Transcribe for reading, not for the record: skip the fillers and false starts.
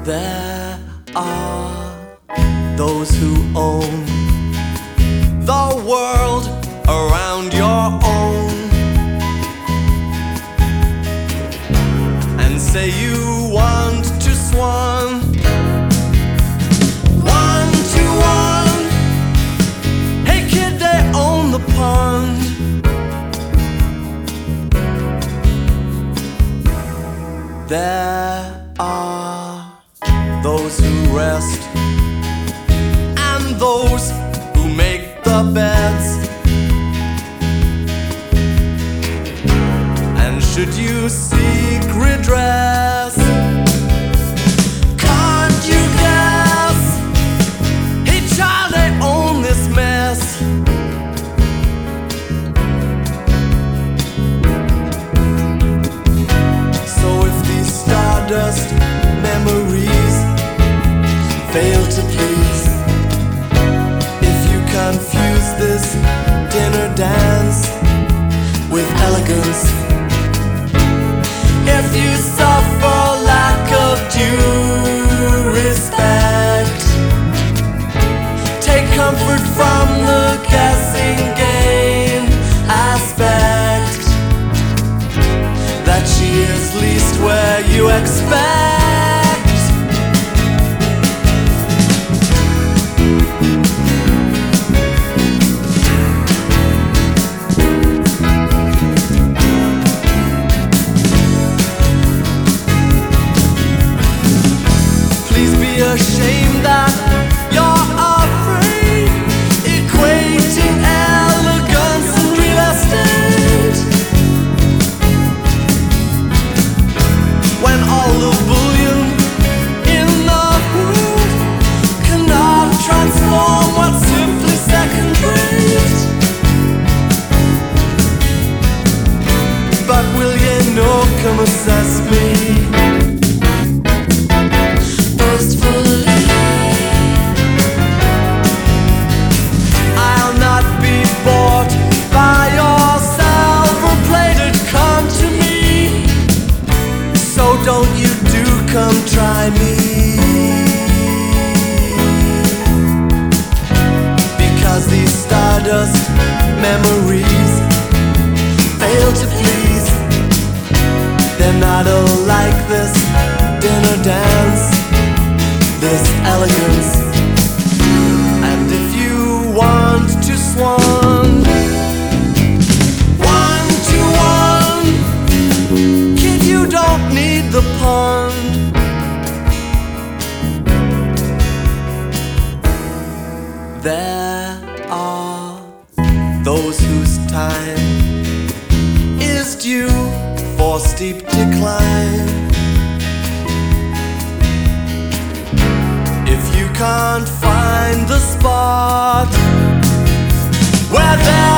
There are those who own the world around your own and say you want to swan 1-to-1. Hey kid, they own the pond. There are those who rest and those who make the beds. And should you seek redress, can't you guess? Hey child, they own this mess. So if these stardust memories fail to please, if you confuse this dinner dance with elegance, if you suffer lack of due respect, take comfort from the guessing game aspect, that she is least where you expect. Ashamed that you're afraid, equating elegance and real estate, when all the bullion in the world cannot transform what's simply second rate. But will ye no come assess me? Don't you do come try me, because these stardust memories fail to please. They're not alike this dinner dance, this elegance. And if you want to swan 1-to-1, kid, you don't need the pond. There are those whose time is due for steep decline. If you can't find the spot where there